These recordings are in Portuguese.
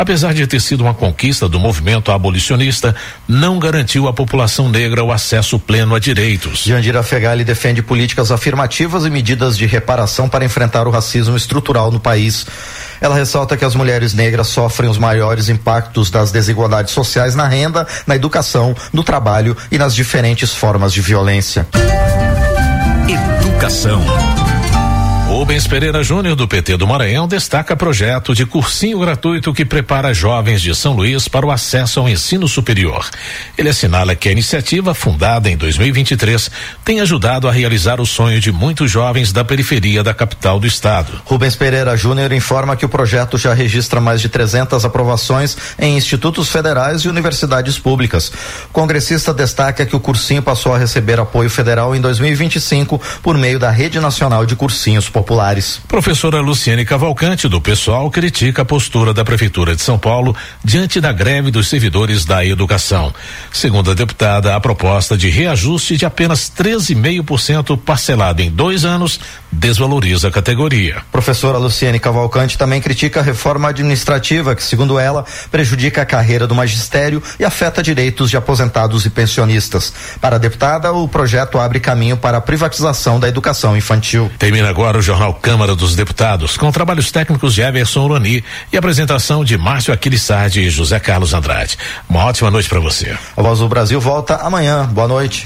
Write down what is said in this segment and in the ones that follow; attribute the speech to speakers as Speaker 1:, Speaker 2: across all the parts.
Speaker 1: apesar de ter sido uma conquista do movimento abolicionista, não garantiu à população negra o acesso pleno a direitos.
Speaker 2: Jandira Fegali defende políticas afirmativas e medidas de reparação para enfrentar o racismo estrutural no país. Ela ressalta que as mulheres negras sofrem os maiores impactos das desigualdades sociais na renda, na educação, no trabalho e nas diferentes formas de violência.
Speaker 1: Educação. Rubens Pereira Júnior, do PT do Maranhão, destaca projeto de cursinho gratuito que prepara jovens de São Luís para o acesso ao ensino superior. Ele assinala que a iniciativa, fundada em 2023, tem ajudado a realizar o sonho de muitos jovens da periferia da capital do estado.
Speaker 2: Rubens Pereira Júnior informa que o projeto já registra mais de 300 aprovações em institutos federais e universidades públicas. O congressista destaca que o cursinho passou a receber apoio federal em 2025 por meio da Rede Nacional de Cursinhos Populares.
Speaker 1: Professora Luciene Cavalcante, do PSOL, critica a postura da Prefeitura de São Paulo diante da greve dos servidores da educação. Segundo a deputada, a proposta de reajuste de apenas 13,5% parcelado em 2 anos desvaloriza a categoria.
Speaker 2: Professora Luciene Cavalcante também critica a reforma administrativa que, segundo ela, prejudica a carreira do magistério e afeta direitos de aposentados e pensionistas. Para a deputada, o projeto abre caminho para a privatização da educação infantil.
Speaker 1: Termina agora o Jornal Câmara dos Deputados, com trabalhos técnicos de Everson Urani e apresentação de Márcio Aquiles Sardi e José Carlos Andrade. Uma ótima noite para você.
Speaker 2: A Voz do Brasil volta amanhã. Boa noite.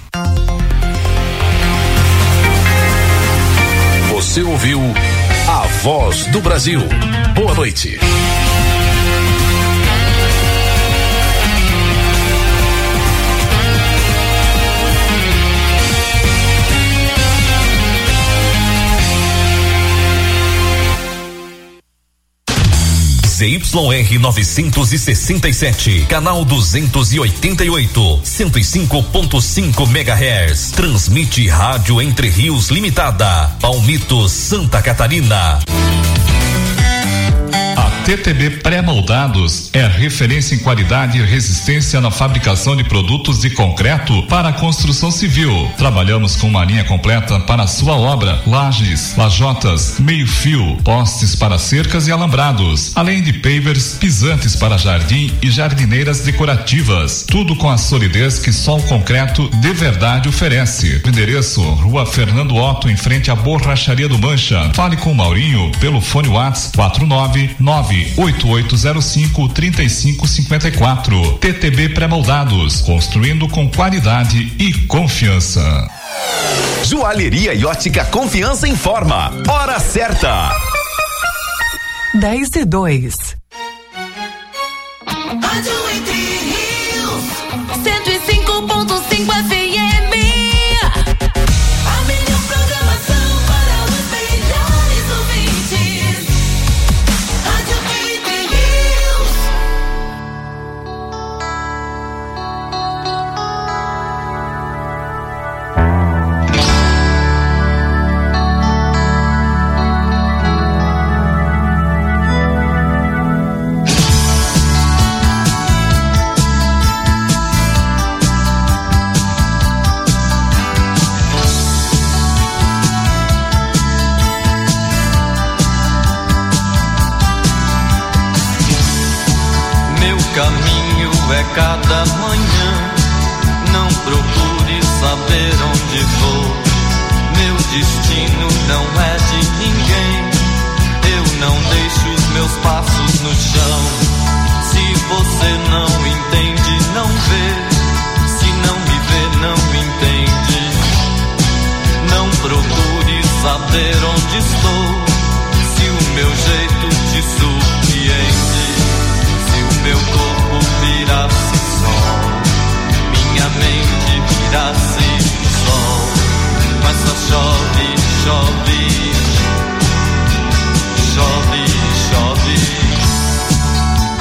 Speaker 1: Você ouviu A Voz do Brasil. Boa noite.
Speaker 3: ZYR 967, canal 288, 105.5 MHz. Transmite Rádio Entre Rios Limitada, Palmito, Santa Catarina.
Speaker 4: TTB Pré-Moldados é referência em qualidade e resistência na fabricação de produtos de concreto para a construção civil. Trabalhamos com uma linha completa para a sua obra: lajes, lajotas, meio-fio, postes para cercas e alambrados, além de pavers, pisantes para jardim e jardineiras decorativas. Tudo com a solidez que só o concreto de verdade oferece. O endereço: Rua Fernando Otto, em frente à Borracharia do Mancha. Fale com o Maurinho pelo fone WhatsApp 499-8805-3554. TTB Pré-Moldados, construindo com qualidade e confiança.
Speaker 3: Joalheria e Ótica Confiança informa. Hora certa.
Speaker 5: 10:02.
Speaker 6: Rádio Entre Rios, 105.5 FM. A melhor programação para os melhores ouvintes. Rádio Entre Rios.
Speaker 7: Caminho é cada manhã, não procure saber onde vou. Meu destino não é de ninguém, eu não deixo os meus passos no chão. Se você não entende, não vê, se não me vê, não entende. Não procure saber onde estou, se o meu jeito te surpreende. Meu corpo vira-se sol, minha mente vira-se sol, mas só chove, chove, chove, chove.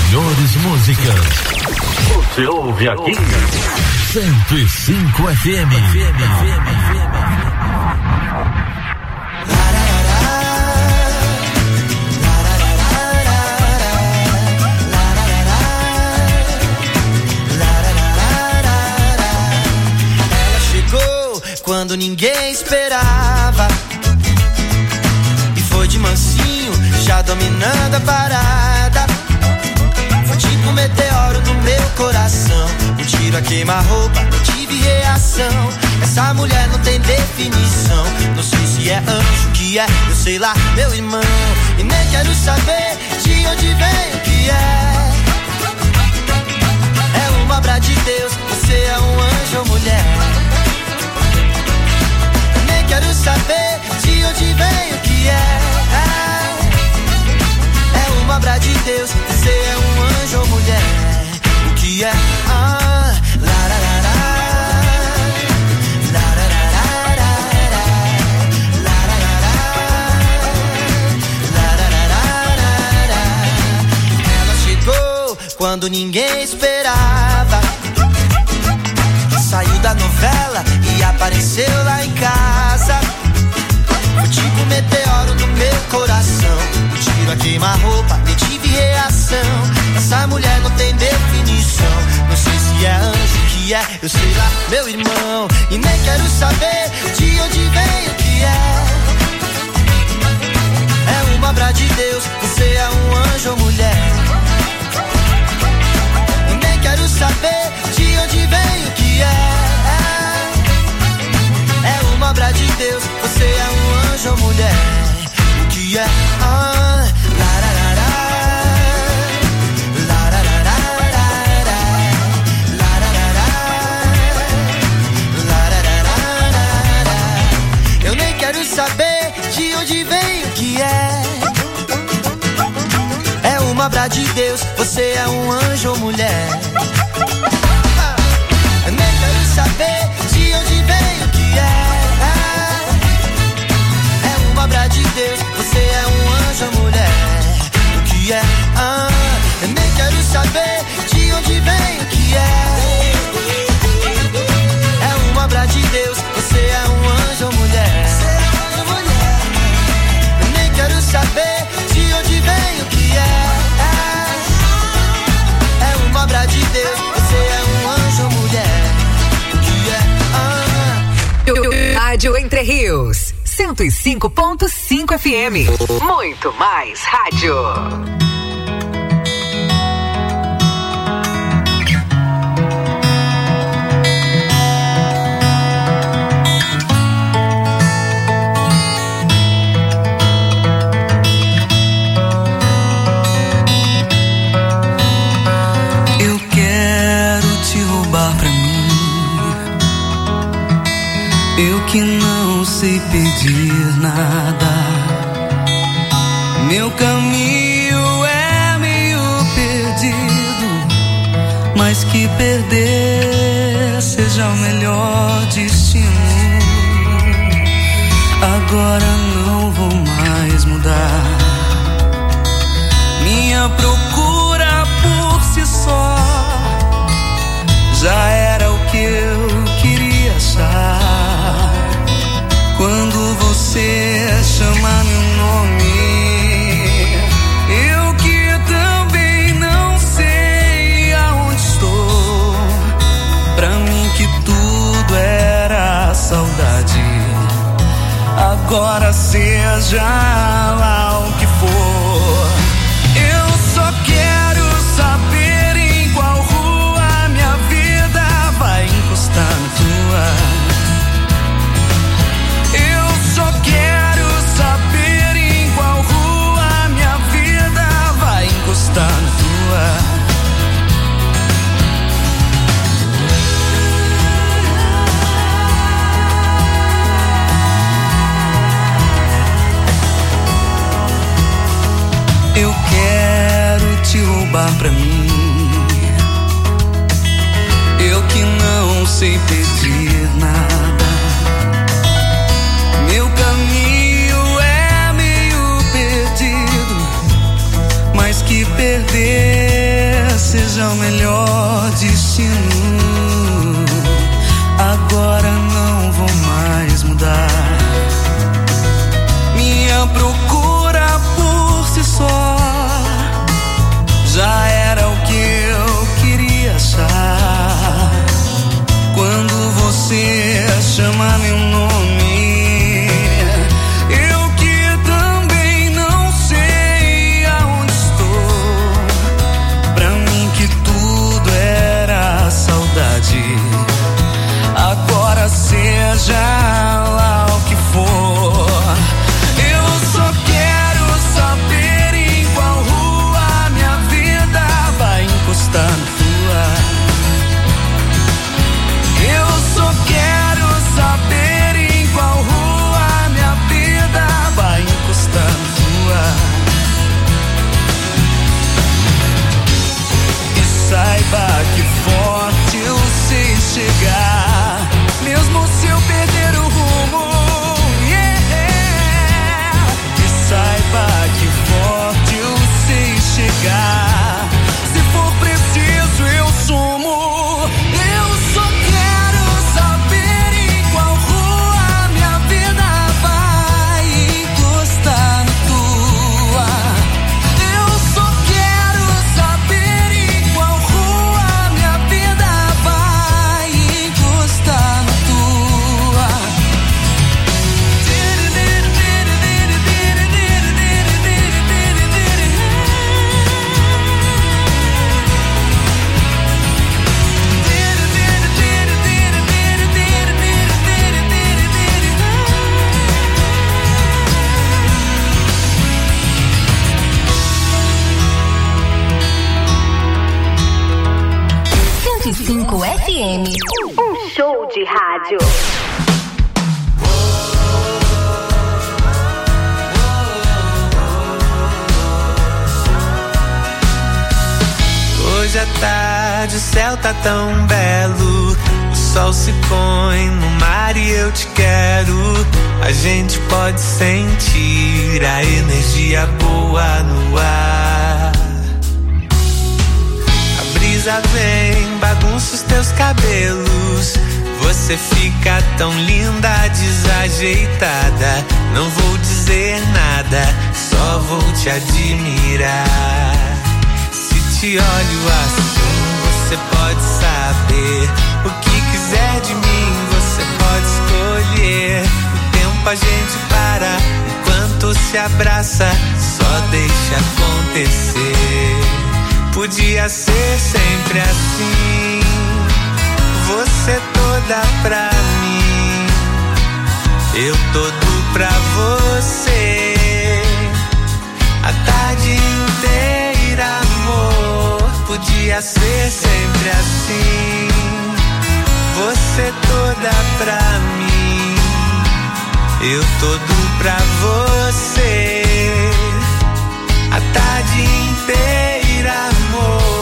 Speaker 5: melhores músicas.
Speaker 8: Você ouve aqui
Speaker 5: 105 FM.
Speaker 9: Ela chegou quando ninguém esperava e foi de mansinho, já dominando a parada. Foi tipo um meteoro no meu coração, um tiro a queima-roupa, não tive reação. Essa mulher não tem definição, não sei se é anjo, o que é, eu sei lá, meu irmão. E nem quero saber de onde vem, o que é. É uma obra de Deus, você é um anjo ou mulher. Eu nem quero saber de onde vem, o que é. É uma obra de Deus, você é um anjo ou mulher. O que é? Ela chegou quando ninguém esperava, saiu da novela e apareceu lá em casa. Foi tipo um meteoro no meu coração, um tiro a queima-roupa, nem tive reação. Essa mulher não tem definição, não sei se é anjo, o que é, eu sei lá, meu irmão. E nem quero saber de onde vem, o que é. É uma obra de Deus, você é um anjo ou mulher. E nem quero saber de onde vem, o que é. É uma obra de Deus, você é um anjo ou mulher. O que é? Eu nem quero saber de onde vem, o que é. É uma obra de Deus, você é um anjo ou mulher. Eu nem quero saber de onde vem, o que é. É uma obra de Deus, você é um anjo ou mulher. O que é? Eu nem quero saber de onde vem, o que é. É uma obra de Deus, você é um anjo ou mulher. Eu nem quero saber de onde vem, o que é. É uma obra de Deus, você é um anjo ou mulher. O que é?
Speaker 10: Rádio Entre Rios 105.5 FM. Muito mais rádio.
Speaker 9: Eu quero te roubar pra mim, eu que não sei pedir nada. Meu caminho é meio perdido, mas que perder seja o melhor destino. Agora não vou mais mudar, minha procura por si só já era o que eu queria achar. Quando você chama meu nome, eu que também não sei aonde estou. Pra mim que tudo era saudade, agora seja lá o que for. Eu só quero saber em qual rua minha vida vai encostar na tua. Eu só quero saber em qual rua minha vida vai encostar na tua. Eu quero te roubar pra mim, eu que não sei pedir nada. Meu caminho é meio perdido, mas que perder
Speaker 5: seja o melhor destino. Agora não vou mais mudar. Minha procura por si só já era o que eu queria achar. Quando você chama meu nome, eu que também não sei aonde estou. Pra mim que tudo era saudade. Agora seja lá o que for, eu só quero saber em qual rua minha vida vai encostar na tua. Eu só quero saber em qual rua minha vida vai encostar na tua. E saiba que forte eu sei chegar, mesmo se eu perder o rumo, yeah. E saiba que forte eu sei chegar, se for preciso eu sumo. Eu só quero saber em qual rua minha vida vai encostar na tua. Eu só quero saber em qual rua minha vida vai encostar na tua.
Speaker 10: FM, um show de rádio.
Speaker 5: Hoje à tarde o céu tá tão belo, o sol se põe no mar e eu te quero. A gente pode sentir a energia boa no ar. A brisa vem, bagunça os teus cabelos, você fica tão linda, desajeitada. Não vou dizer nada, só vou te admirar. Te olho assim, você pode saber o que quiser de mim, você pode escolher. O tempo a gente para, enquanto se abraça, só deixa acontecer. Podia ser sempre assim, você toda pra mim, eu todo pra você. A tarde inteira, amor, podia ser sempre assim, você toda pra mim, eu todo pra você. A tarde inteira, amor.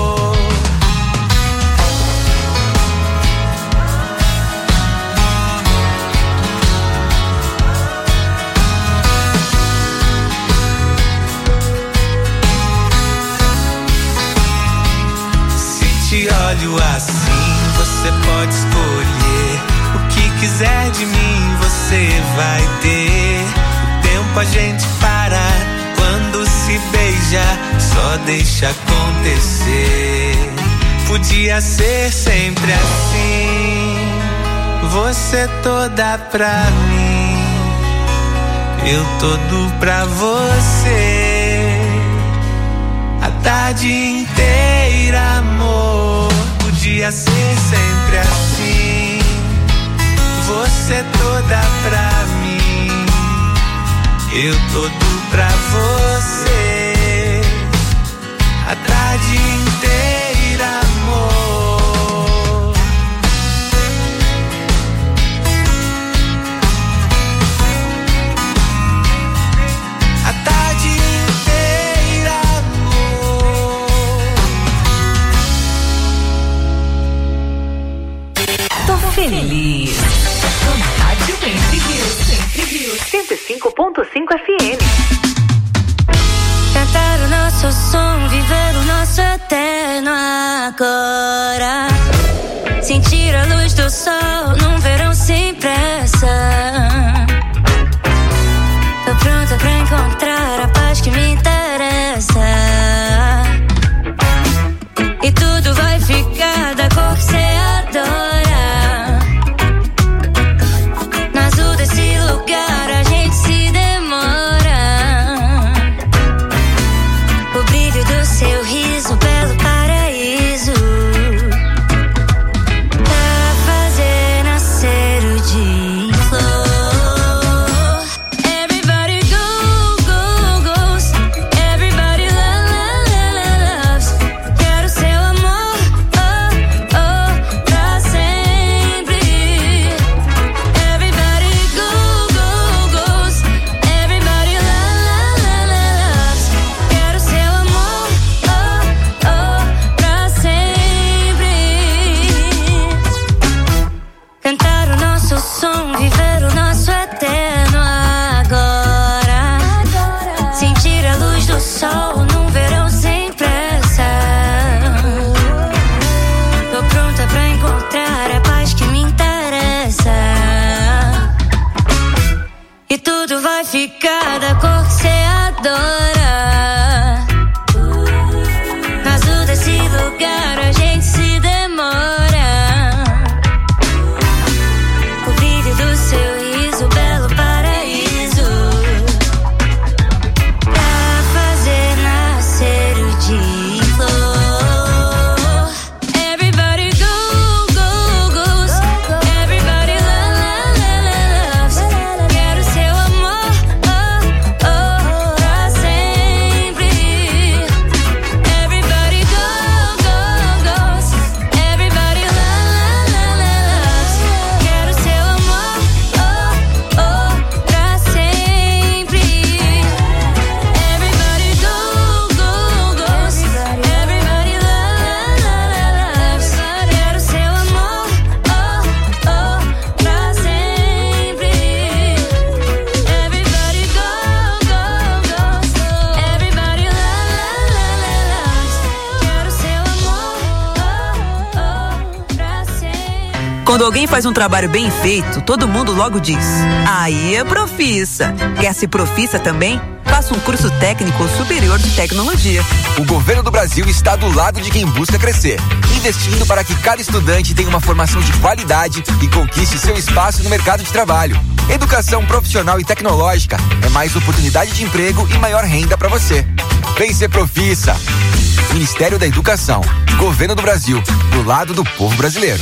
Speaker 5: Te olho assim, você pode escolher. O que quiser de mim, você vai ter. O tempo a gente para, quando se beija, só deixa acontecer. Podia ser sempre assim, você toda pra mim, eu todo pra você. A tarde inteira, amor, podia ser sempre assim, você toda pra mim, eu todo pra você. A tarde inteira, amor. A tarde inteira, amor.
Speaker 10: Tô feliz. Rádio Entre Rios. 105.5 FM.
Speaker 11: Cantar o nosso som, viver o nosso eterno. agora. Sentir a luz do sol num verão sem pressa. Tô pronta pra encontrar a paz que me interessa. E tudo vai ficar da cor que cê adora. No azul desse lugar a gente se demora. O brilho do seu riso, belo paraíso, pra fazer nascer o dia em flor. Everybody go, go, goes. Everybody loves. Quero seu amor, oh, oh, pra sempre. Everybody go, go, goes. Everybody loves. Quero seu amor, oh, oh, pra sempre. Cantar o nosso som, viver o nosso eterno agora. Sentir a luz do sol num verão sem pressa. Tô pronta pra encontrar a paz que me interessa. E tudo vai ficar da cor que cê adora. No azul desse lugar a gente se demora. O brilho do seu riso, belo paraíso, pra fazer nascer o dia em flor. Everybody go, go, goes. Everybody loves. Quero seu amor, oh, oh, pra sempre. Everybody go, go, goes. Everybody loves. Quero seu amor, oh, oh, pra sempre. Everybody go, go, goes. Everybody loves. Quero seu amor, oh, oh, pra sempre. Everybody go, go, goes. Everybody loves. Quero seu amor, oh, oh, pra sempre.
Speaker 12: Quando alguém faz um trabalho bem feito, todo mundo logo diz: aí é profissa. Quer ser profissa também? Faça um curso técnico superior de tecnologia.
Speaker 13: O governo do Brasil está do lado de quem busca crescer, investindo para que cada estudante tenha uma formação de qualidade e conquiste seu espaço no mercado de trabalho. Educação profissional e tecnológica é mais oportunidade de emprego e maior renda para você. Vem ser profissa. Ministério da Educação, Governo do Brasil, do lado do povo brasileiro.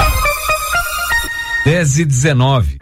Speaker 14: 10h19.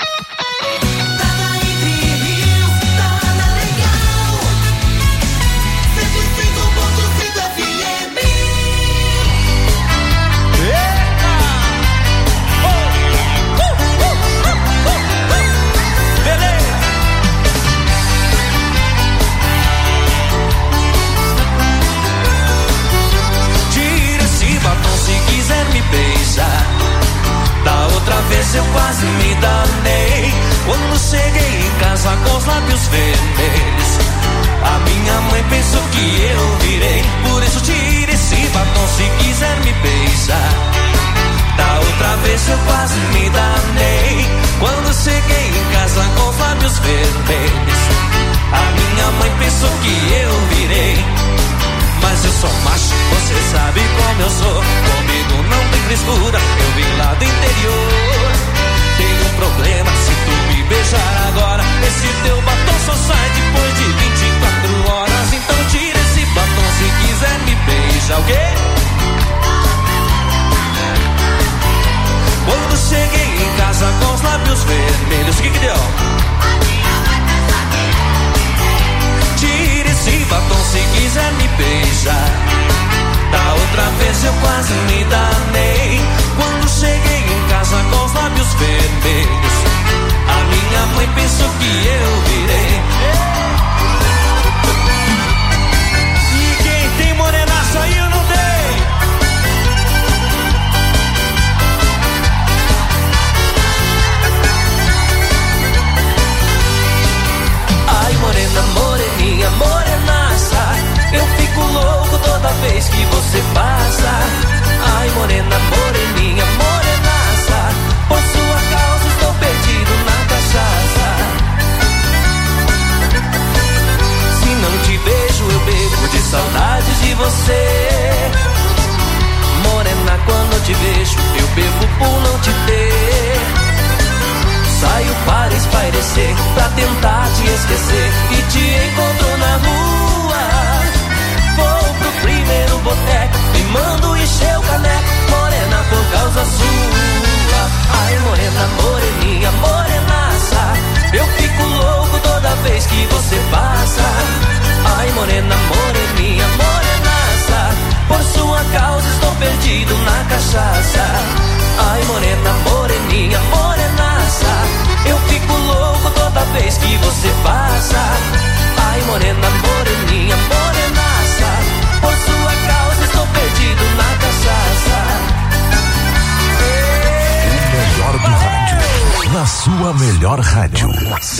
Speaker 5: Tira esse batom se quiser me beijar. Da outra vez eu quase me danei quando cheguei em casa com os lábios vermelhos. A minha mãe pensou que eu virei, por isso tire esse batom se quiser me beijar. Da outra vez eu quase me danei quando cheguei em casa com os lábios vermelhos. A minha mãe pensou que eu virei, mas eu sou macho, você sabe como eu sou. Comigo não tem frescura, eu vim lá do interior. Tem um problema, se tu me beijar agora, esse teu batom só sai depois de 24 horas. Então tira esse batom se quiser me beijar, o quê? Quando cheguei em casa com os lábios vermelhos, o que deu? Tire esse batom se quiser me beijar. Da outra vez eu quase me danei quando cheguei em casa com os lábios vermelhos. A minha mãe pensou que eu virei. E quem tem morenaço aí eu não dei. Ai morena, moreninha, morenaça, eu fico louco toda vez que você passa.
Speaker 14: você pra tentar te esquecer e te encontro na rua. Vou pro primeiro boteco e mando encher o caneco, morena por causa sua. Ai morena, moreninha, morenaça, eu fico louco toda vez que você passa. Ai morena, moreninha, morenaça, por sua causa estou perdido na cachaça. Ai morena, moreninha, morenaça, eu fico louco toda vez que você passa. Ai morena, moreninha, morenaça, por sua causa estou perdido na cachaça.
Speaker 15: O melhor do rádio, na sua melhor rádio,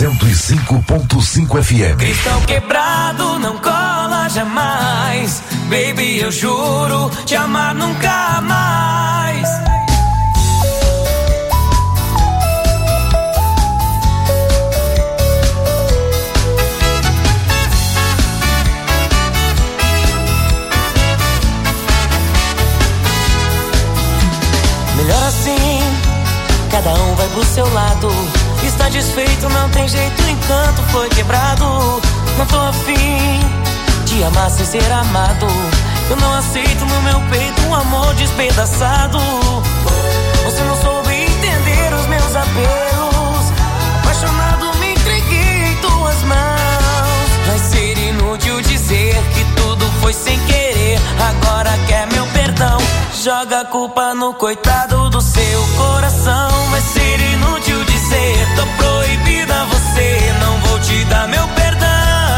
Speaker 15: 105.5 FM.
Speaker 14: Cristal quebrado não cola jamais, baby, eu juro te amar nunca mais. Melhor assim, cada um vai pro seu lado. Está desfeito, não tem jeito, o encanto foi quebrado. Não tô afim de amar sem ser amado. Eu não aceito no meu peito um amor despedaçado. Você não soube entender os meus apelos. Apaixonado me entreguei em tuas mãos. Vai ser inútil dizer que tudo foi sem querer. Agora quer meu perdão. Joga a culpa no coitado do seu coração. Vai ser inútil dizer, tô proibida a você, não vou te dar meu perdão.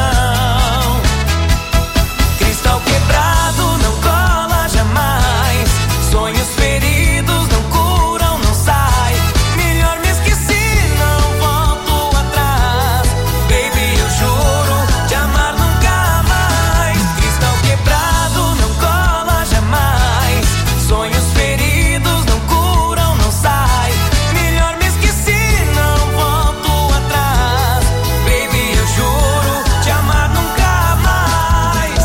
Speaker 14: Cristal quebrado não cola jamais, sonhos feridos não curam, não sai. Melhor me esqueci, não volto atrás. Baby, eu juro te amar nunca mais. Cristal quebrado não cola jamais, sonhos feridos não curam, não sai. Melhor me esqueci, não volto atrás. Baby, eu juro te amar nunca mais.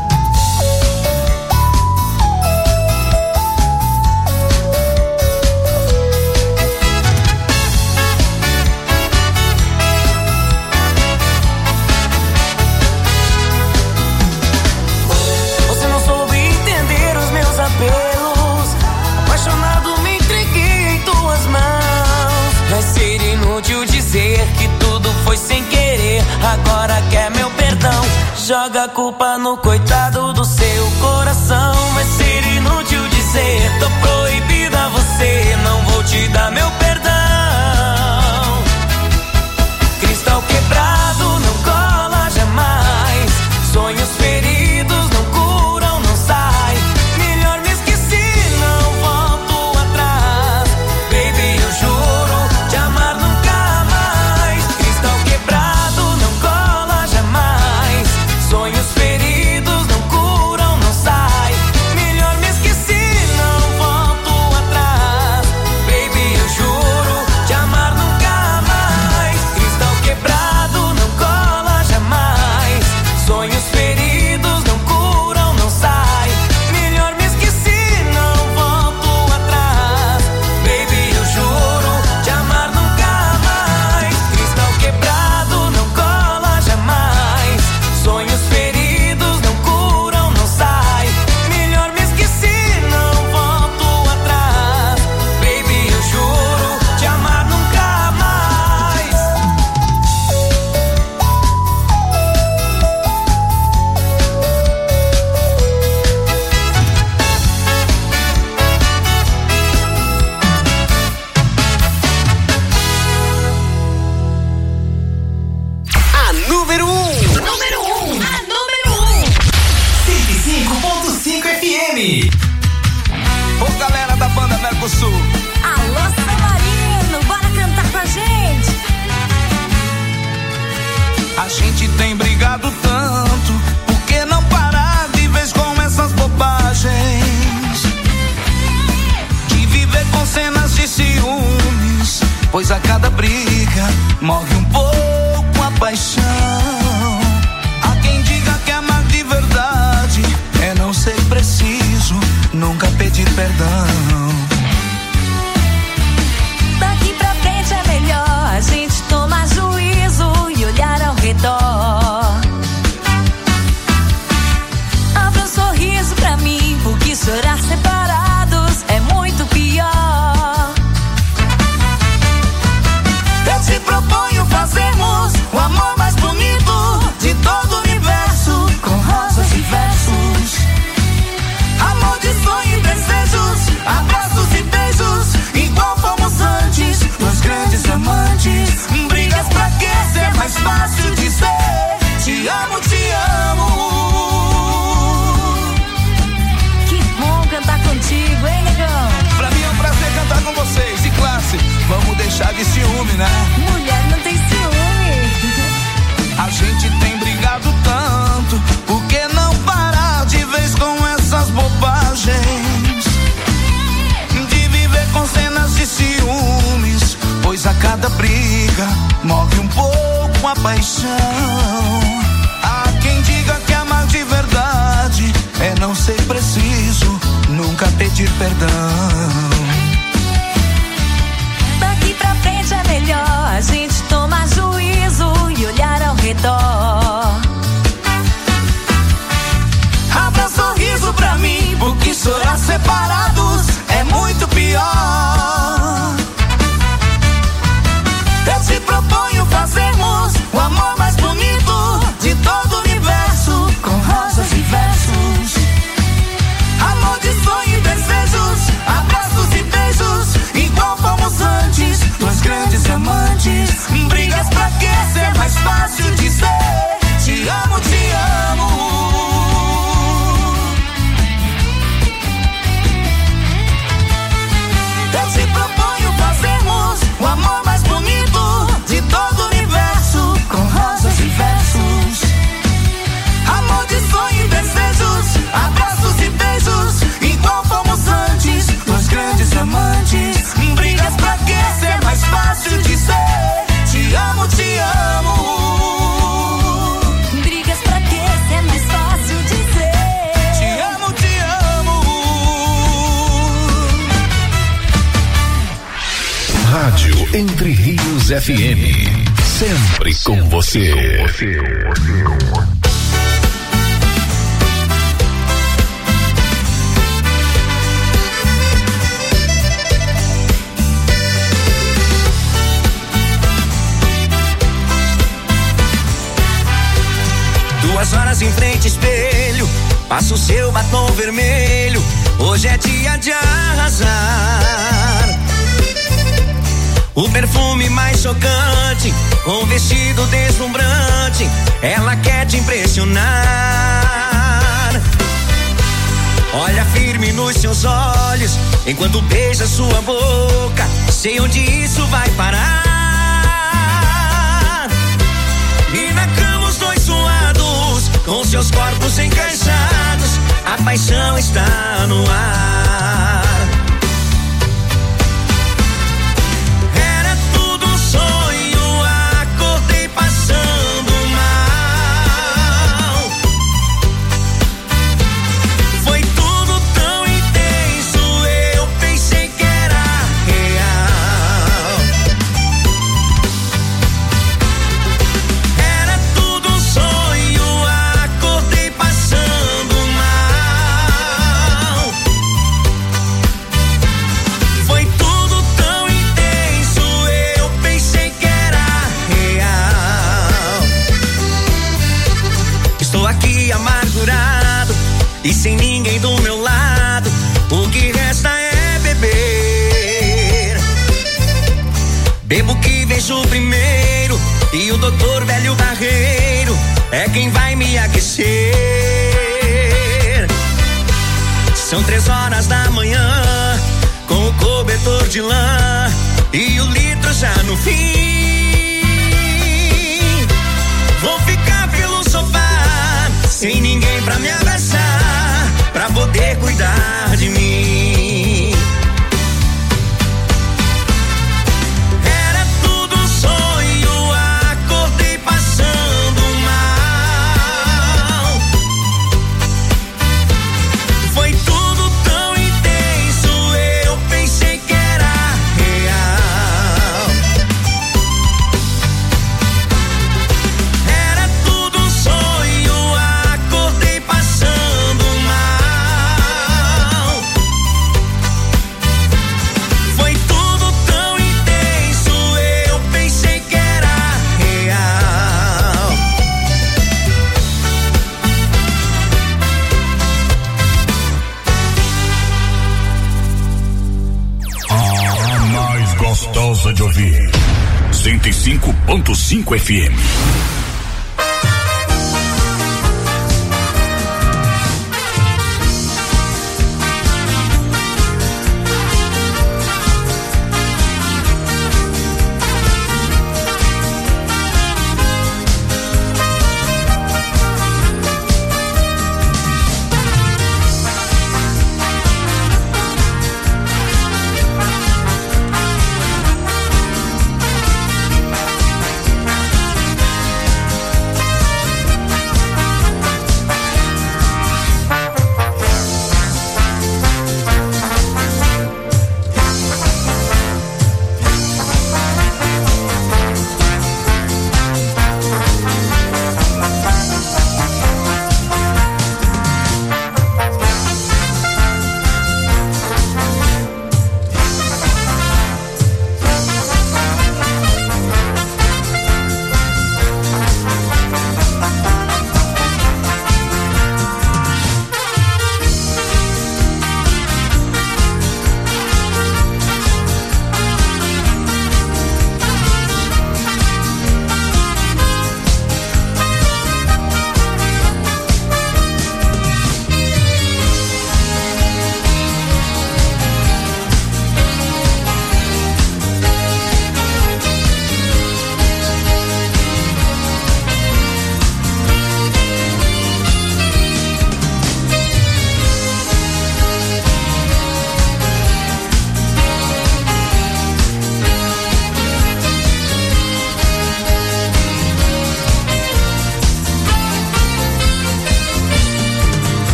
Speaker 14: Você não soube entender os meus apelos. Apaixonado me entreguei em tuas mãos. Vai ser inútil dizer que tudo foi sem querer. Agora quer meu perdão. Joga a culpa no coitado do seu coração. Vai ser inútil dizer, tô proibida a você, não vou te dar meu perdão. Cristal quebrado não cola jamais, sonhos feridos não curam, não sai. Melhor me esqueci, não volto atrás. Baby, eu juro te amar nunca mais. Cristal quebrado não cola jamais, sonhos feridos não curam, não sai. Melhor me esqueci, não volto atrás. Baby, eu juro te amar nunca mais. Cristal quebrado não cola jamais, sonhos feridos não curam, não sai. Melhor me esqueci, não volto atrás. Baby, eu juro te amar nunca mais. Cristal quebrado não cola jamais, sonhos feridos não curam, não sai. Melhor me esqueci, não volto atrás. Baby, eu juro te amar nunca mais.
Speaker 16: A número 1.
Speaker 6: Número 1. A número 1.
Speaker 16: 105.5 FM. Ô galera da banda Mercosul.
Speaker 11: Alô, Samarino, bora cantar com a gente.
Speaker 16: A gente tem brigado tanto, por que não parar de vez com essas bobagens? De viver com cenas de ciúmes, pois a cada briga morre um pouco a paixão. Há quem diga que amar de verdade é não ser preciso, nunca pedir perdão.
Speaker 11: Daqui pra frente é melhor a gente tomar juízo.
Speaker 16: morre um pouco a paixão. Há quem diga que amar de verdade é não ser preciso nunca pedir perdão.
Speaker 11: Daqui pra frente é melhor a gente tomar juízo e olhar ao redor.
Speaker 16: Abra sorriso pra mim, porque chorar separados é muito pior. Eu te proponho fazermos o amor mais bonito de todo o universo, com rosas e versos. Amor de sonho e desejos, abraços e beijos, igual fomos antes, dois grandes amantes. Brigas pra quê? Ser mais fácil dizer te amo, te amo. Eu te proponho fazermos o amor mais bonito de todo o universo, com rosas e versos. Amor de sonho e desejos, abraços e beijos, igual fomos antes, dois grandes amantes. Brigas pra quê? Ser mais fácil dizer te amo, te amo.
Speaker 11: Brigas pra quê? Ser mais fácil dizer
Speaker 16: te amo, te amo.
Speaker 15: Rádio Entre Rios FM. Sempre com você.
Speaker 9: 2 horas em frente espelho, passa o seu batom vermelho. Hoje é dia de arrasar. O perfume mais chocante, com o vestido deslumbrante, ela quer te impressionar. Olha firme nos seus olhos, enquanto beija sua boca. Sei onde isso vai parar. E na cama os dois suados, com seus corpos encaixados, a paixão está no ar. Era tudo um sonho, acordei passando mal. Foi tudo tão intenso, eu pensei que era real. Era tudo um sonho, acordei passando mal. Foi tudo tão intenso, eu pensei que era real. Estou aqui amargurado e sem ninguém do meu lado. O que resta é beber. Bebo que vejo primeiro, e o doutor velho barreiro é quem vai me aquecer. São 3 horas da manhã, com o cobertor de lã e o litro já no fim. Vou ficar pelo sofá, sem ninguém pra me abraçar, pra poder cuidar de mim. Era tudo um sonho, acordei passando mal. Foi tudo tão intenso, eu pensei que era real. Era tudo um sonho, acordei passando mal. Foi tudo tão intenso, eu pensei que era real.
Speaker 15: A mais gostosa de ouvir. 105.5 FM.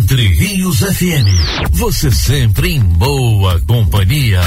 Speaker 15: Entre Rios FM. Você sempre em boa companhia.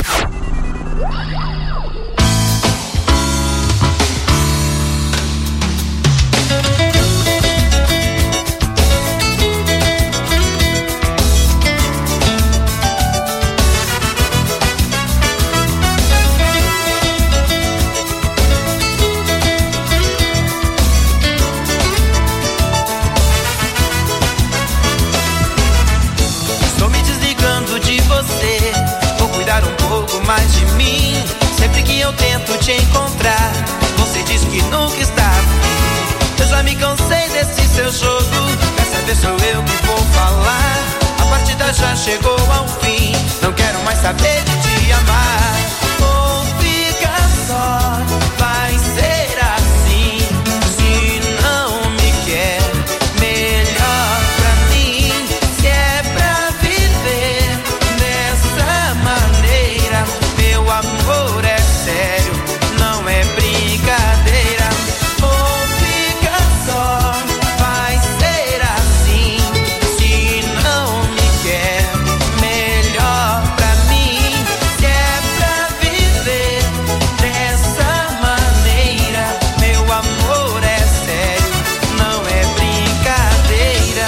Speaker 9: Te encontrar, você diz que nunca está afim. Eu já me cansei desse seu jogo. Dessa vez sou eu que vou falar. A partida já chegou ao fim. Não quero mais saber de te amar. Ou fica só, vai ser assim. Se não me quer, melhor pra mim. Se é pra viver dessa maneira, meu amor é sério. Não é brincadeira, ou fica só, vai ser assim. Se não me quer, melhor pra mim. Se é pra viver dessa maneira, meu amor é sério, não é brincadeira.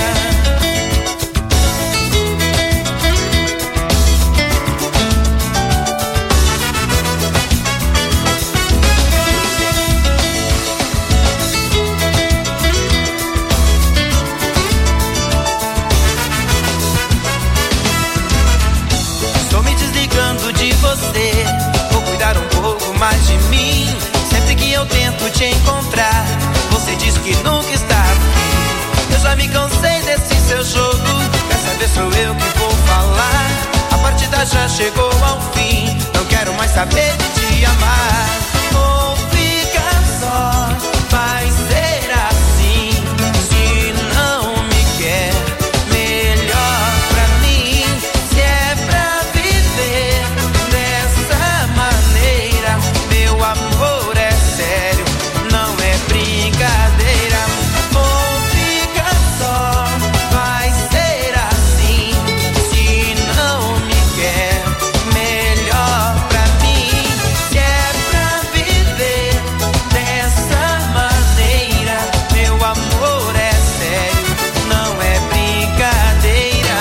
Speaker 9: Você, vou cuidar um pouco mais de mim. Sempre que eu tento te encontrar, você diz que nunca está aqui. Eu já me cansei desse seu jogo. Dessa vez sou eu que vou falar. A partida já chegou ao fim. Não quero mais saber de te amar. Ou fica só, vai ser assim. Se não me quer, melhor pra mim. Se é pra viver dessa maneira, meu amor é sério, não é brincadeira. Ou fica só, vai ser assim. Se não me quer, melhor pra mim. Se é pra viver dessa maneira, meu amor é sério, não é brincadeira.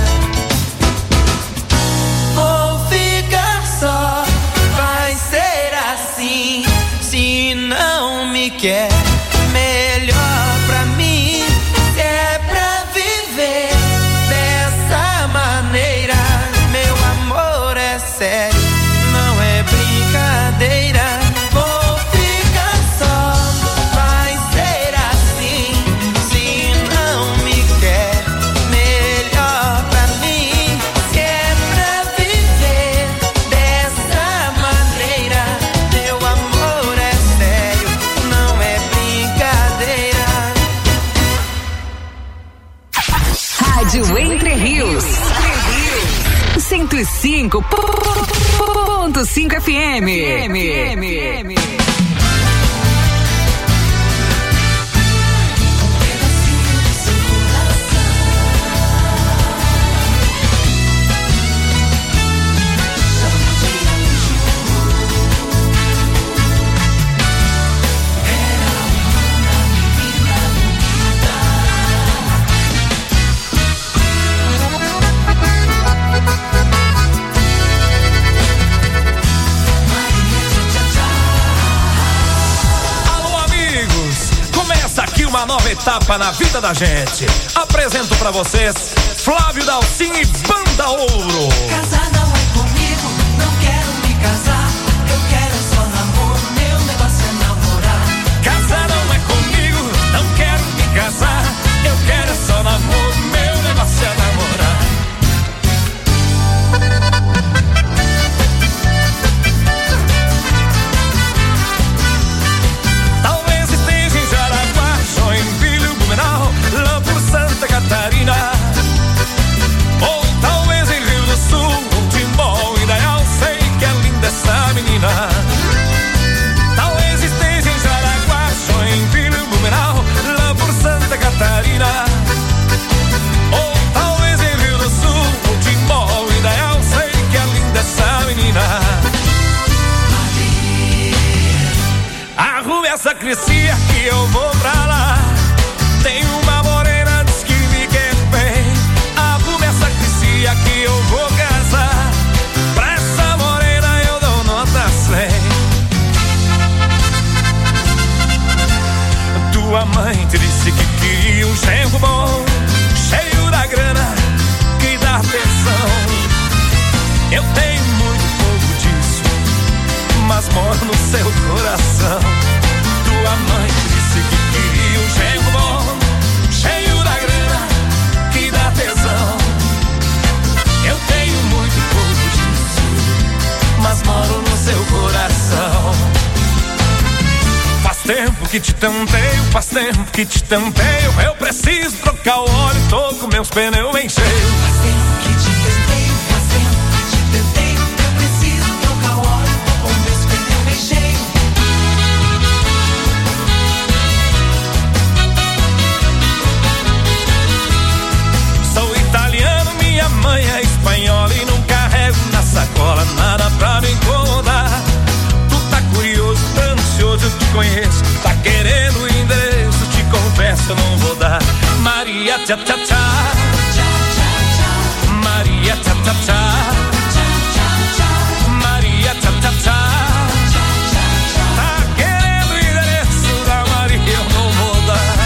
Speaker 9: Ou fica só, vai ser assim. Se não me quer, melhor pra mim. Se é pra viver dessa maneira, meu amor é sério, não é brincadeira. Ou fica só, vai ser assim. Se não me quer, melhor pra mim. Se é pra viver dessa maneira, meu amor é sério, não é brincadeira.
Speaker 12: Rádio Entre Rios. 105.5 FM.
Speaker 17: Uma nova etapa na vida da gente. Apresento pra vocês Flávio Dalcin e Banda Ouro.
Speaker 14: Casar não é comigo, não quero me casar. Eu quero só namoro, meu negócio é namorar.
Speaker 17: Casar não é comigo, não quero me casar. Eu quero só namoro, meu negócio é namorar. Talvez esteja em Jaraguá, Joinville, Blumenau, lá por Santa Catarina. Ou talvez em Rio do Sul, ou de sacristia que eu vou pra lá. Tem uma morena, diz que me quer bem. Arrume a sacristia que eu vou casar. Pra essa morena eu dou nota 100. Tua mãe te disse que queria um genro bom, cheio da grana, que dá atenção. Eu tenho muito pouco disso, mas moro no seu coração. Tua mãe disse que queria um genro bom, cheio da grana, que dá tesão. Eu tenho muito pouco disso, mas moro no seu coração. Faz tempo que te tanteio, faz tempo que te tanteio. Eu preciso trocar o óleo, tô com meus pneus bem cheios. Faz tempo que te tanteio, faz tempo que te tanteio. Eu preciso trocar o óleo, tô com meus pneus bem cheios. Sou italiano, minha mãe é espanhola e não carrego na sacola nada pra me incomodar. Tu tá curioso, tá ansioso, eu te conheço. Tá querendo o endereço, te confesso, eu não vou dar. Maria tcha tcha tcha, Maria tcha tcha tcha, Maria tcha tcha tcha. Tá querendo o endereço da Maria, eu não vou dar.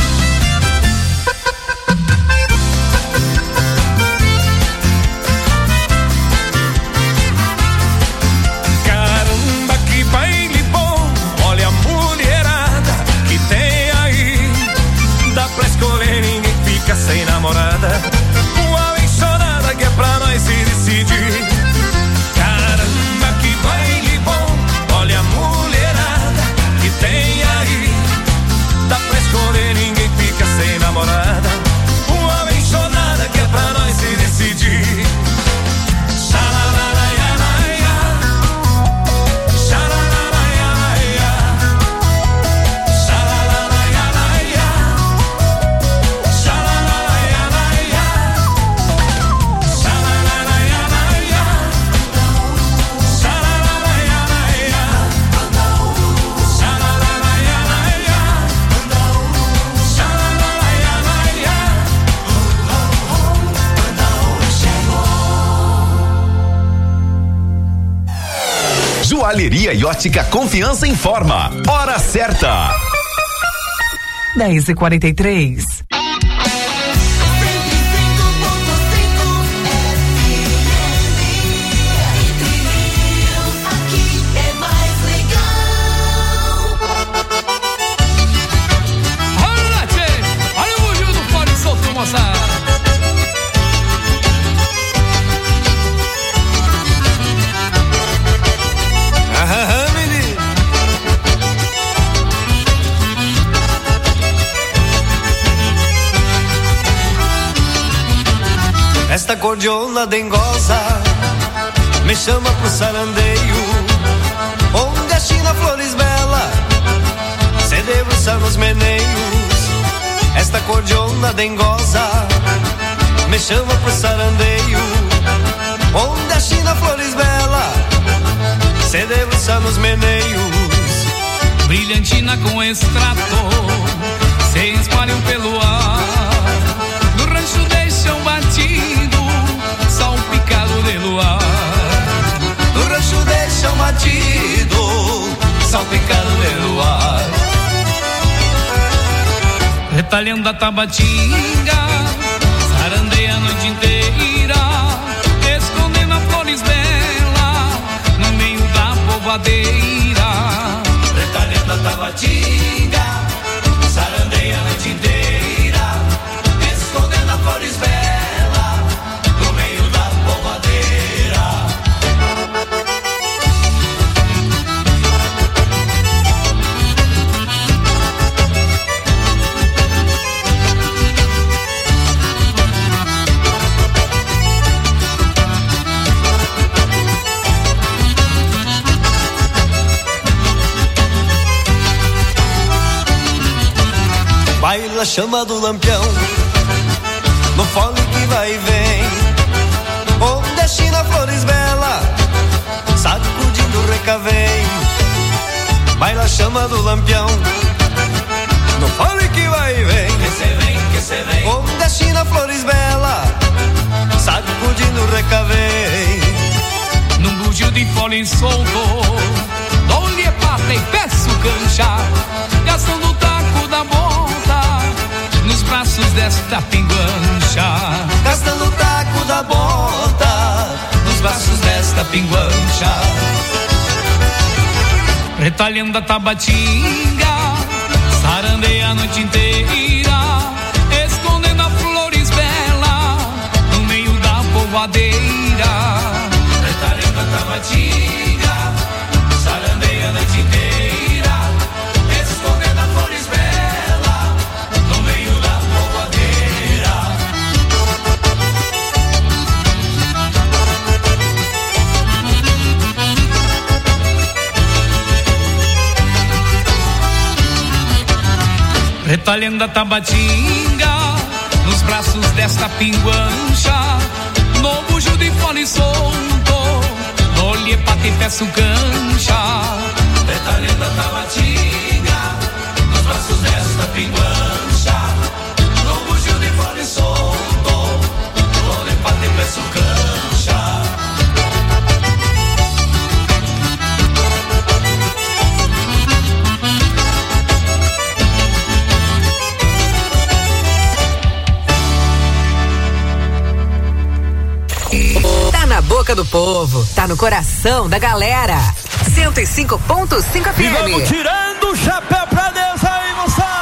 Speaker 17: Caramba, que baile bom, olha a mulherada que tem aí. Dá pra escolher, ninguém fica sem namorada. Uma abençonada que é pra nós se decidir. Caramba, que baile bom, olha a mulherada que tem aí. Dá pra escolher, ninguém fica sem namorada. Uma abençonada que é pra nós se decidir.
Speaker 3: Joalheria e ótica Confiança informa. Hora certa.
Speaker 12: 10h43.
Speaker 18: Olha o bujo do fora de solto, moçada.
Speaker 9: Esta cordiona dengosa me chama pro sarandeio, onde a China flores bela se debruça nos meneios. Esta cordiona dengosa me chama pro sarandeio, onde a China flores bela se debruça nos meneios.
Speaker 18: Brilhantina com extrato se espalham pelo ar. No rancho deixam batido salpicado de luar.
Speaker 9: No rancho deixam batido salpicado de luar.
Speaker 18: Retalhando a tabatinga, sarandeia a noite inteira, escondendo a flores bela no meio da povoadeira.
Speaker 9: Retalhando a tabatinga, sarandeia a noite inteira, escondendo a flores bela no meio da povoadeira. Baila chama do lampião, no fole que vai e vem, onde a China flores bela, sacudindo o recavém. baila a chama do lampião. Não fale que vai e vem,
Speaker 14: que cê vem.
Speaker 9: Onde a China flores bela, sacudindo o recavém.
Speaker 18: Num bugio de fole solto, dou-lhe pata e peço cancha, gastando o taco da bota nos braços desta pinguancha.
Speaker 9: Gastando o taco da bota nos braços desta pinguancha.
Speaker 18: Retalhando a tabatinga, sarandeia a noite inteira, escondendo a flores bela no meio da polvadeira.
Speaker 14: Retalhando a tabatinga, sarandeia a noite inteira, escondendo a flores bela no meio da polvadeira.
Speaker 18: Retalhando a tabatinga nos braços desta pinguancha, no bujo de fole solto, dou-lhe pata e peço cancha.
Speaker 14: Retalhando a tabatinga nos braços desta pinguancha, no bujo de fole solto, dou-lhe pata e peço cancha.
Speaker 12: Tá na boca do povo, tá no coração da galera. 105.5 FM.
Speaker 17: E vamos tirando o chapéu pra Deus aí, moçada.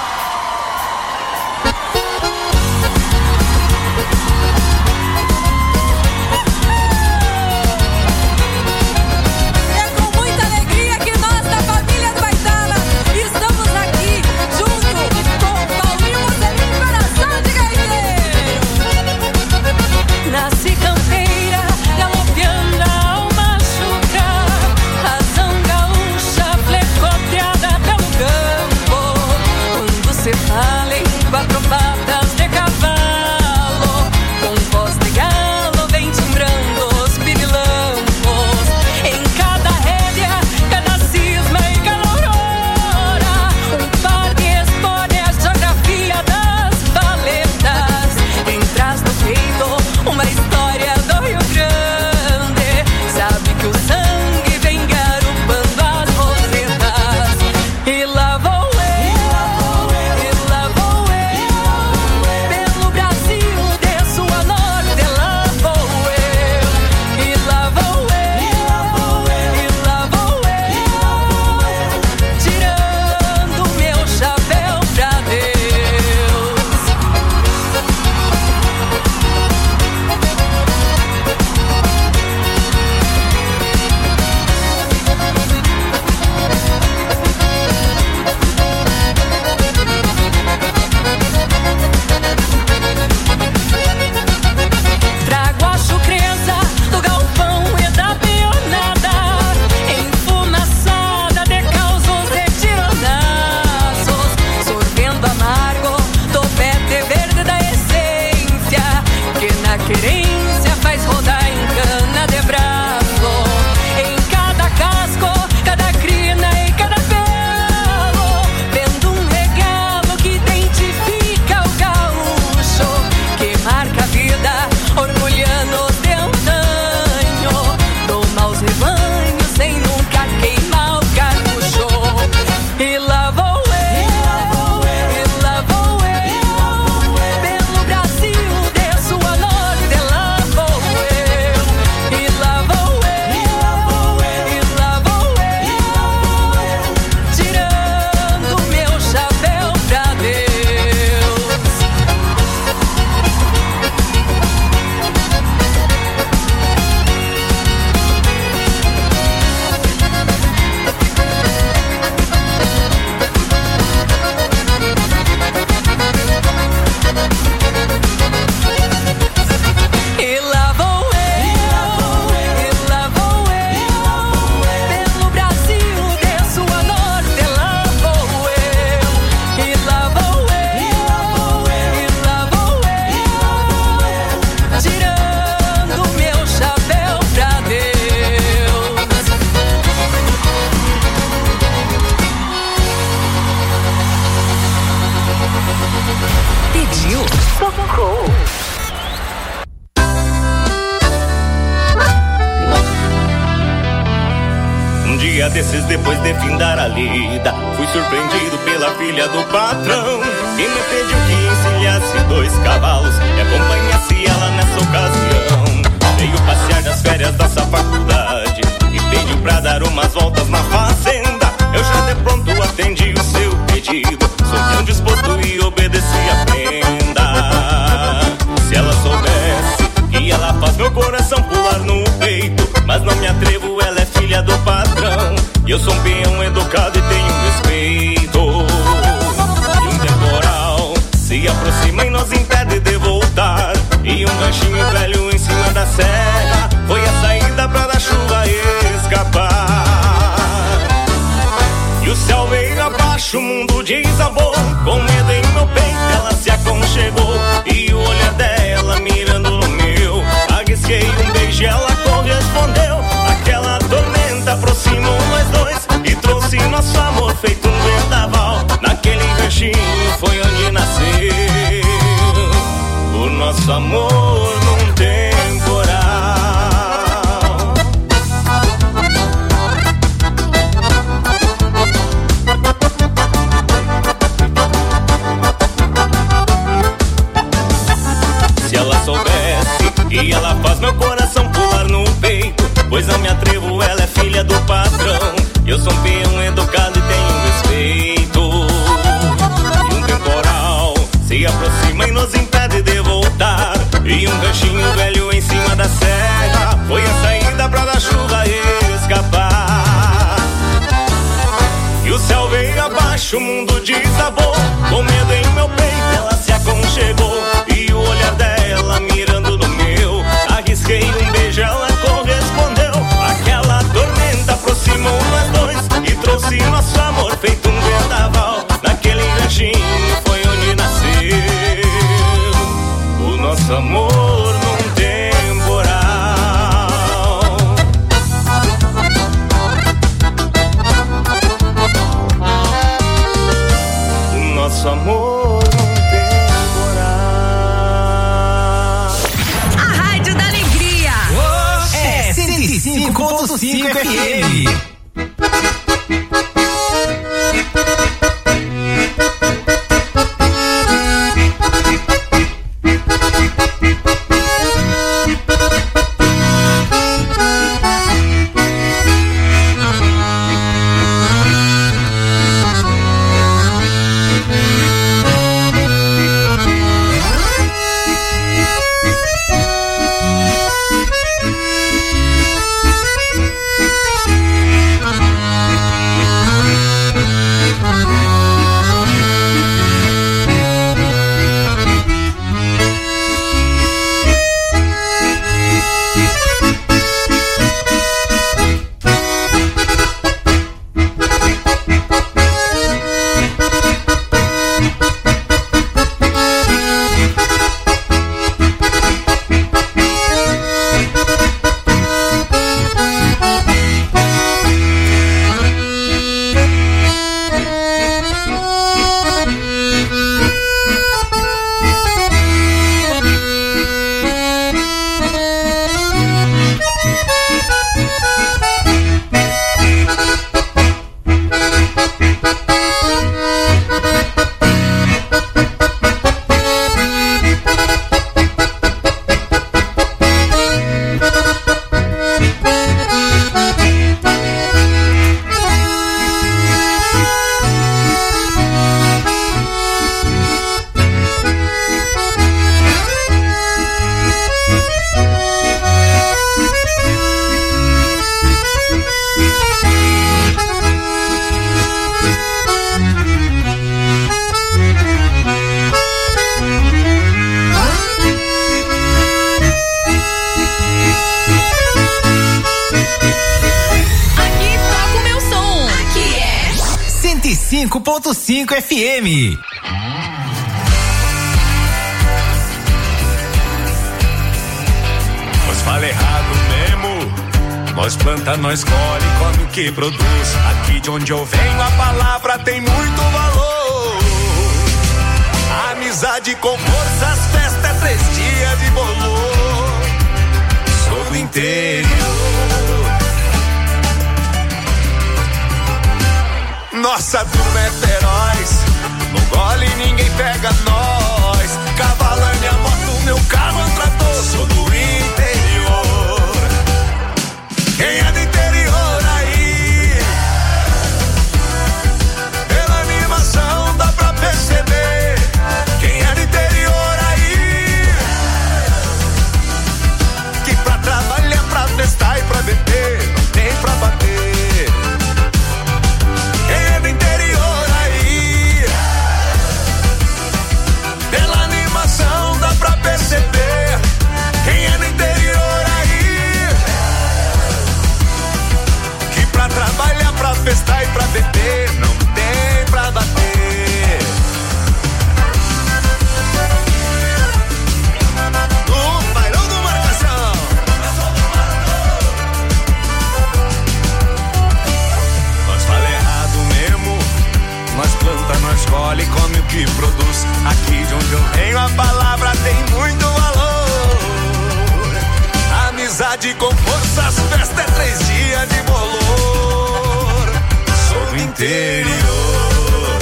Speaker 11: Nasci campeira, galopeando ao machucar, razão gaúcha, flecoteada pelo ganho.
Speaker 10: Chegou.
Speaker 17: Um dia desses, depois de findar a lida, fui surpreendido pela filha do patrão, que me pediu que encilhasse 2 cavalos e acompanhasse ela nessa ocasião. Veio passear nas férias dessa faculdade e pediu pra dar umas voltas na fazenda. Eu já de pronto atendi o seu pedido, sou tão disposto e obedeci a prenda. Se ela soubesse que ela faz meu coração pular no peito, mas não me atrevo, ela é filha do patrão, e eu sou um peão educado e tenho respeito. E um temporal se aproxima e nos impede de voltar, e um ganchinho velho em cima da serra foi a saída pra da chuva escapar. E o céu veio abaixo, o mundo desabou, com medo em meu peito ela se aconchegou, e o olhar dela mirando no meu, arrisquei um beijo e ela correspondeu. Aquela tormenta aproximou nós dois e trouxe nosso amor feito um vendaval. Naquele ranchinho foi onde nasceu o nosso amor num temporal. Se ela soubesse que ela faz meu coração pular no peito, pois não me atrevo, ela é filha do patrão, eu sou um peão educado e tenho respeito. E um temporal se aproxima e nos impede de voltar, e um ganchinho velho em cima da serra foi a saída pra da chuva escapar. E o céu veio abaixo, o mundo desabou, com medo em meu peito ela se aconchegou, e o olhar dela mirando no meu, arrisquei um beijo, ela correspondeu. Aquela tormenta aproximou nós dois e trouxe nosso amor feito um vendaval. Naquele ranchinho foi onde nasceu o nosso amor num temporal. O nosso amor num temporal.
Speaker 6: A Rádio da Alegria.
Speaker 14: É 105.5 FM.
Speaker 6: Aqui toca o meu som. Aqui é
Speaker 14: 105.5 FM.
Speaker 17: Nós fala errado mesmo, nós planta, nós colhe, come o que produz. Aqui de onde eu venho a palavra tem muito valor. A amizade com força, as festas é
Speaker 16: 3 dias de bolor. Sou do interior. Nossa turma é feroz, no gole ninguém pega nós. Cavalândia, moto, meu carro, um trator. Sou do interior. Quem é do interior aí? Pela animação dá pra perceber. Quem é do interior aí? Que pra trabalhar, pra testar e pra beber não tem pra bater. Quem é do interior aí? Pela animação dá pra perceber. Quem é do interior aí? Que pra trabalhar, pra festar e pra beber não tem pra bater. O bailão do Marcação. Nós fala errado mesmo. Nós planta, nós colhe, come o que produz. Aqui de onde eu venho a palavra tem muito valor. Amizade com força, as festas é 3 dias de bolor. Sou do interior.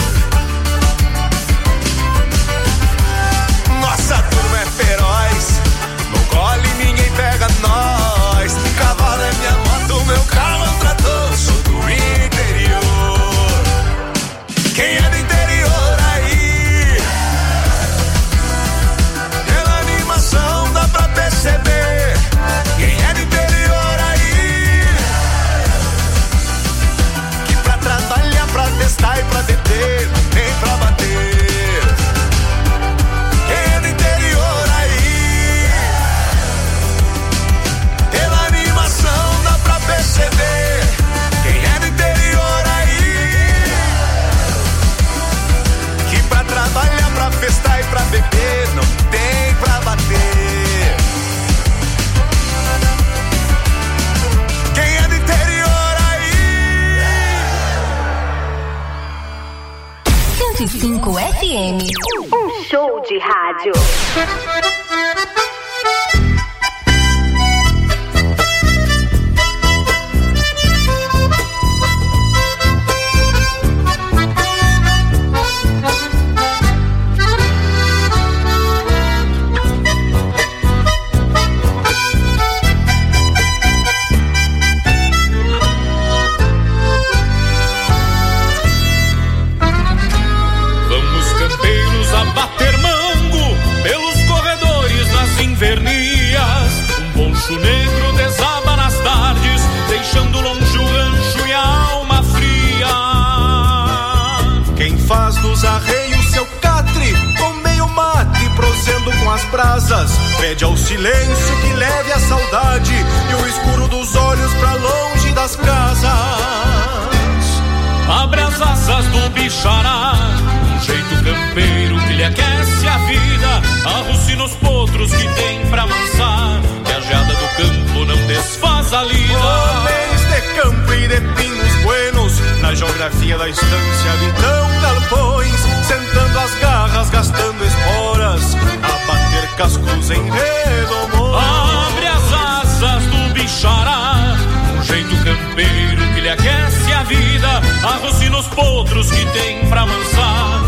Speaker 16: Nossa turma é feroz, no gole ninguém pega nós. Cavalo é minha moto, meu carro é um trator. Sou do interior. Quem é do interior aí? Pela animação dá pra perceber. Quem é do interior aí? Que pra trabalhar, pra testar e pra beber não tem pra bater. Quem é do interior aí? Pela animação dá pra perceber. Quem é do interior aí? Que pra trabalhar, pra festar e pra beber não tem pra bater. Quem é do interior aí?
Speaker 10: 105 FM. Um show de rádio.
Speaker 17: Vamos, campeiros, a bater mango pelos corredores nas invernias. Um poncho negro desaba nas tardes, deixando longe o rancho e a alma fria.
Speaker 16: Quem faz dos arreios seu catre, com meio mate, prosendo com as brasas, pede ao silêncio que leve a saudade e o escuro dos olhos pra longe das casas.
Speaker 17: Abre as asas do bichará, um jeito campeiro que lhe aquece a vida. Arruce nos potros que tem pra amansar, que a geada do campo não desfaz a lida.
Speaker 16: Homens de campo e de pinos buenos, na geografia da estância habitam galpões, sentando as garras, gastando esporas, a bater cascos em redomões.
Speaker 17: Abre as asas do bichará, um jeito campeiro que lhe aquece a vida. Arroce nos potros que tem pra amansar,